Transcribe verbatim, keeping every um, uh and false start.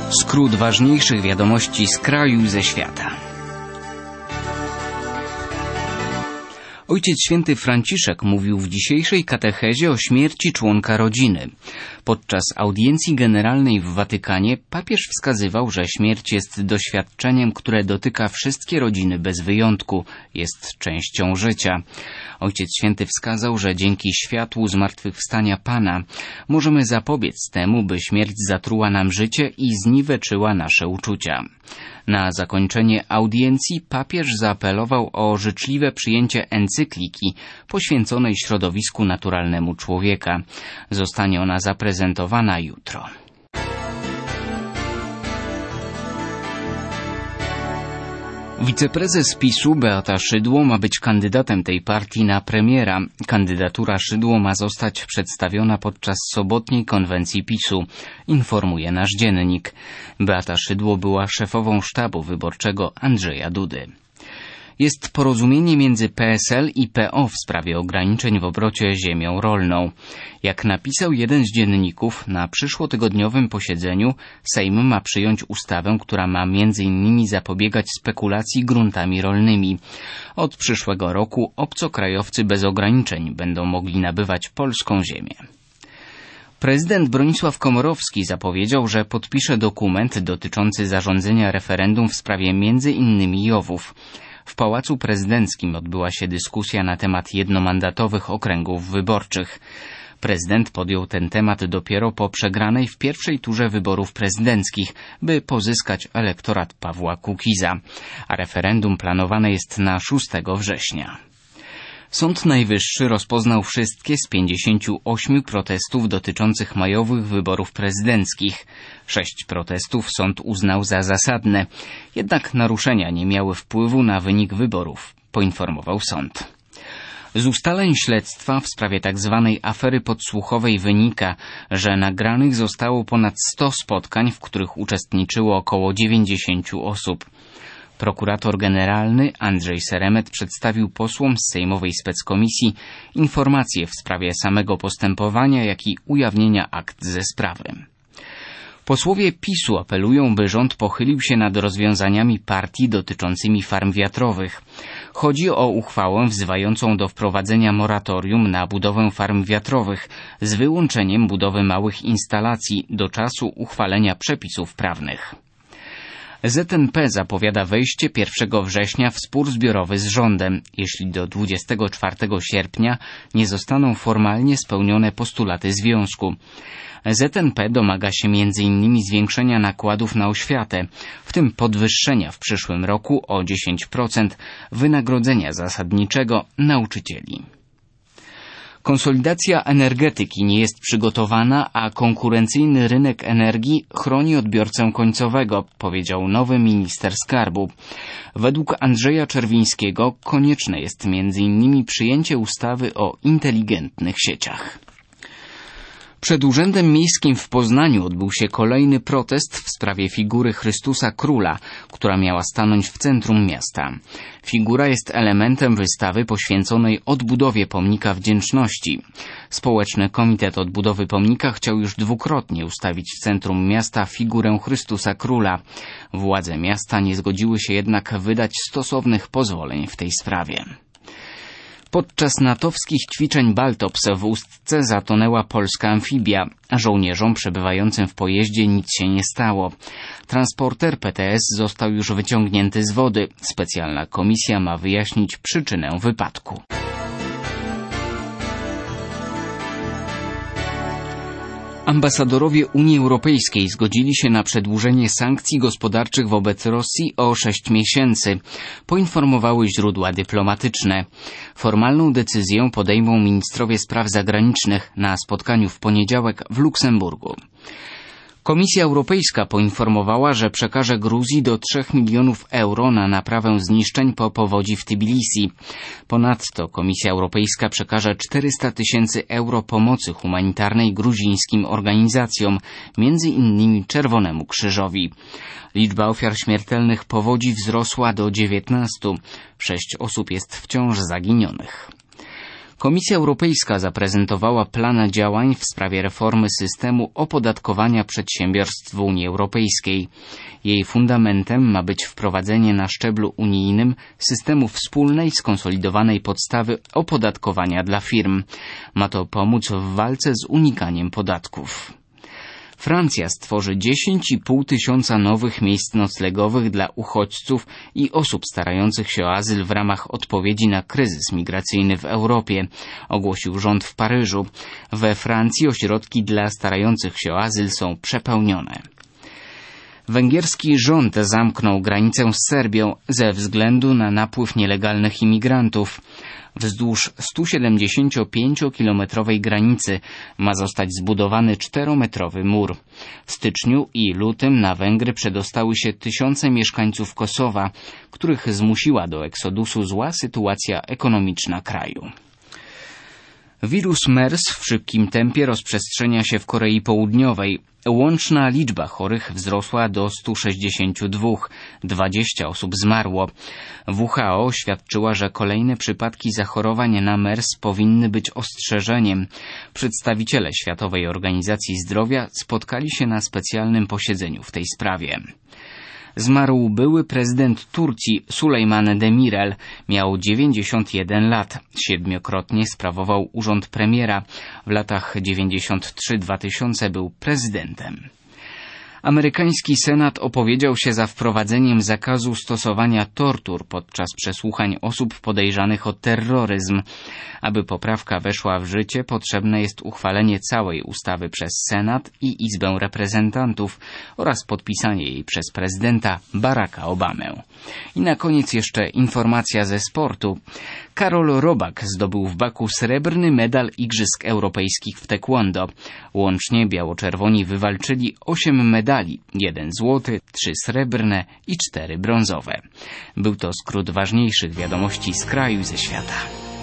Skrót ważniejszych wiadomości z kraju i ze świata. Ojciec Święty Franciszek mówił w dzisiejszej katechezie o śmierci członka rodziny. Podczas audiencji generalnej w Watykanie papież wskazywał, że śmierć jest doświadczeniem, które dotyka wszystkie rodziny bez wyjątku, jest częścią życia. Ojciec Święty wskazał, że dzięki światłu zmartwychwstania Pana możemy zapobiec temu, by śmierć zatruła nam życie i zniweczyła nasze uczucia. Na zakończenie audiencji papież zaapelował o życzliwe przyjęcie encykliki poświęconej środowisku naturalnemu człowieka. Zostanie ona zaprezentowana jutro. Wiceprezes PiSu Beata Szydło ma być kandydatem tej partii na premiera. Kandydatura Szydło ma zostać przedstawiona podczas sobotniej konwencji PiSu, informuje nasz dziennik. Beata Szydło była szefową sztabu wyborczego Andrzeja Dudy. Jest porozumienie między P S L i P O w sprawie ograniczeń w obrocie ziemią rolną. Jak napisał jeden z dzienników, na przyszłotygodniowym posiedzeniu Sejm ma przyjąć ustawę, która ma między innymi zapobiegać spekulacji gruntami rolnymi. Od przyszłego roku obcokrajowcy bez ograniczeń będą mogli nabywać polską ziemię. Prezydent Bronisław Komorowski zapowiedział, że podpisze dokument dotyczący zarządzenia referendum w sprawie między innymi Jowów. W Pałacu Prezydenckim odbyła się dyskusja na temat jednomandatowych okręgów wyborczych. Prezydent podjął ten temat dopiero po przegranej w pierwszej turze wyborów prezydenckich, by pozyskać elektorat Pawła Kukiza, a referendum planowane jest na szóstego września. Sąd Najwyższy rozpoznał wszystkie z pięćdziesięciu ośmiu protestów dotyczących majowych wyborów prezydenckich. Sześć protestów sąd uznał za zasadne, jednak naruszenia nie miały wpływu na wynik wyborów, poinformował sąd. Z ustaleń śledztwa w sprawie tzw. afery podsłuchowej wynika, że nagranych zostało ponad sto spotkań, w których uczestniczyło około dziewięćdziesięciu osób. Prokurator generalny Andrzej Seremet przedstawił posłom z sejmowej speckomisji informacje w sprawie samego postępowania, jak i ujawnienia akt ze sprawy. Posłowie PiSu apelują, by rząd pochylił się nad rozwiązaniami partii dotyczącymi farm wiatrowych. Chodzi o uchwałę wzywającą do wprowadzenia moratorium na budowę farm wiatrowych z wyłączeniem budowy małych instalacji do czasu uchwalenia przepisów prawnych. Z N P zapowiada wejście pierwszego września w spór zbiorowy z rządem, jeśli do dwudziestego czwartego sierpnia nie zostaną formalnie spełnione postulaty związku. Z N P domaga się między innymi zwiększenia nakładów na oświatę, w tym podwyższenia w przyszłym roku o dziesięć procent wynagrodzenia zasadniczego nauczycieli. Konsolidacja energetyki nie jest przygotowana, a konkurencyjny rynek energii chroni odbiorcę końcowego, powiedział nowy minister skarbu. Według Andrzeja Czerwińskiego konieczne jest między innymi przyjęcie ustawy o inteligentnych sieciach. Przed Urzędem Miejskim w Poznaniu odbył się kolejny protest w sprawie figury Chrystusa Króla, która miała stanąć w centrum miasta. Figura jest elementem wystawy poświęconej odbudowie pomnika wdzięczności. Społeczny Komitet Odbudowy Pomnika chciał już dwukrotnie ustawić w centrum miasta figurę Chrystusa Króla. Władze miasta nie zgodziły się jednak wydać stosownych pozwoleń w tej sprawie. Podczas natowskich ćwiczeń Baltops w Ustce zatonęła polska amfibia. Żołnierzom przebywającym w pojeździe nic się nie stało. Transporter P T S został już wyciągnięty z wody. Specjalna komisja ma wyjaśnić przyczynę wypadku. Ambasadorowie Unii Europejskiej zgodzili się na przedłużenie sankcji gospodarczych wobec Rosji o sześć miesięcy, poinformowały źródła dyplomatyczne. Formalną decyzję podejmą ministrowie spraw zagranicznych na spotkaniu w poniedziałek w Luksemburgu. Komisja Europejska poinformowała, że przekaże Gruzji do trzech milionów euro na naprawę zniszczeń po powodzi w Tbilisi. Ponadto Komisja Europejska przekaże czterysta tysięcy euro pomocy humanitarnej gruzińskim organizacjom, między innymi Czerwonemu Krzyżowi. Liczba ofiar śmiertelnych powodzi wzrosła do dziewiętnastu. Sześć osób jest wciąż zaginionych. Komisja Europejska zaprezentowała plan działań w sprawie reformy systemu opodatkowania przedsiębiorstw w Unii Europejskiej. Jej fundamentem ma być wprowadzenie na szczeblu unijnym systemu wspólnej, skonsolidowanej podstawy opodatkowania dla firm. Ma to pomóc w walce z unikaniem podatków. Francja stworzy dziesięć i pół tysiąca nowych miejsc noclegowych dla uchodźców i osób starających się o azyl w ramach odpowiedzi na kryzys migracyjny w Europie, ogłosił rząd w Paryżu. We Francji ośrodki dla starających się o azyl są przepełnione. Węgierski rząd zamknął granicę z Serbią ze względu na napływ nielegalnych imigrantów. Wzdłuż stu siedemdziesięciopięciokilometrowej granicy ma zostać zbudowany czterometrowy mur. W styczniu i lutym na Węgry przedostały się tysiące mieszkańców Kosowa, których zmusiła do eksodusu zła sytuacja ekonomiczna kraju. Wirus MERS w szybkim tempie rozprzestrzenia się w Korei Południowej. Łączna liczba chorych wzrosła do stu sześćdziesięciu dwóch, dwadzieścia osób zmarło. W H O oświadczyła, że kolejne przypadki zachorowań na MERS powinny być ostrzeżeniem. Przedstawiciele Światowej Organizacji Zdrowia spotkali się na specjalnym posiedzeniu w tej sprawie. Zmarł były prezydent Turcji Sulejman Demirel. Miał dziewięćdziesiąt jeden lat. Siedmiokrotnie sprawował urząd premiera. W latach dziewięćdziesiąt trzy do dwa tysiące był prezydentem. Amerykański Senat opowiedział się za wprowadzeniem zakazu stosowania tortur podczas przesłuchań osób podejrzanych o terroryzm. Aby poprawka weszła w życie, potrzebne jest uchwalenie całej ustawy przez Senat i Izbę Reprezentantów oraz podpisanie jej przez prezydenta Baracka Obamę. I na koniec jeszcze informacja ze sportu. Karol Robak zdobył w Baku srebrny medal Igrzysk Europejskich w taekwondo. Łącznie biało-czerwoni wywalczyli osiem medali, jeden złoty, trzy srebrne i cztery brązowe. Był to skrót ważniejszych wiadomości z kraju i ze świata.